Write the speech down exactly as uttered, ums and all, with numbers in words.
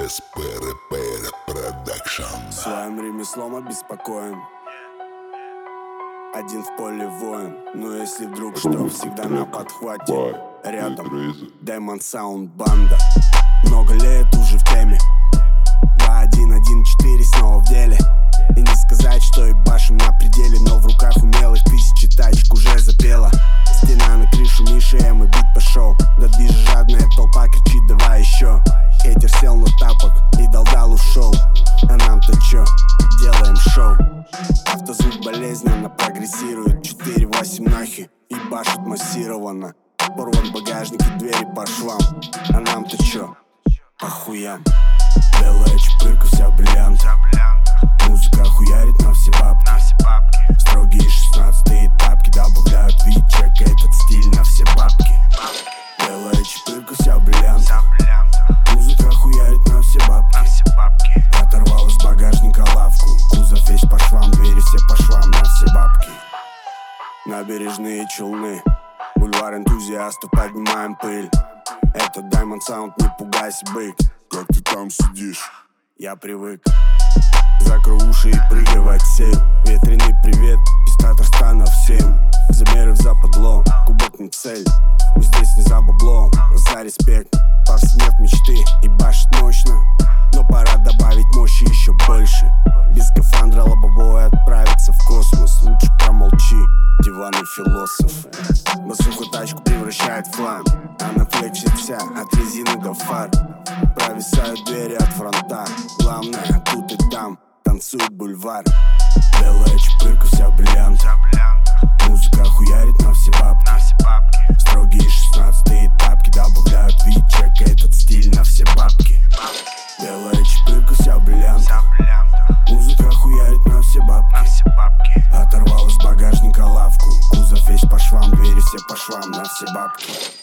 эс пэ эр пэ эр Production. Своим ремеслом обеспокоен, один в поле воин. Но если вдруг что, всегда на подхвате. Рядом Diamond Sound банда. Много лет уже в теме. Два один один четыре снова в деле. И не сказать, что ебашим на пределе, но в руках умелых тысячи тачек уже запела. Стена на крышу Миши, Эм и бит пошел. До движа жадная толпа кричит: давай еще. Хейтер сел на тапок и дал-дал ушел. А нам-то чё? Делаем шоу. Автозвук болезненно прогрессирует. четыре восемь нахи и башит массированно. Порван багажник и двери по швам. А нам-то чё? По хуям. Белая чпырка, вся бриллиант. Музыка хуярит на все бабки. Строгие шестнадцатые тапки добавляют вид, чека этот стиль на все бабки. Белая чпырка, вся бриллиант. Музыка хуярит на все бабки. Оторвал из багажника лавку. Кузов весь по швам, двери все по швам на все бабки. Набережные Челны, бульвар энтузиастов, поднимаем пыль. Это Diamond Sound, не пугайся, бык. Как ты там сидишь? Я привык. Закрой уши и прыгай в отсей. Ветреный привет из Татарстана всем. Замеры в западло, кубок не цель. Мы здесь не за бабло, за респект. Повседнев мечты и башит мощно. Но пора добавить мощи еще больше. Без скафандра лобовой отправиться в космос. Лучше промолчи, диванный философ. Басуху тачку превращает в флам. Она флексит вся, от резины до фар. Провисают двери от фронта. Главное, тут и там танцует бульвар. Белая чпырка, вся бриллиант. Музыка хуярит на все бабки. Строгие шестнадцатые тапки добавляют вид, чека этот стиль на все бабки. Белая чпырка, вся бриллиант. Музыка хуярит на все бабки. Оторвал из багажника лавку. Кузов весь по швам, двери все по швам на все бабки.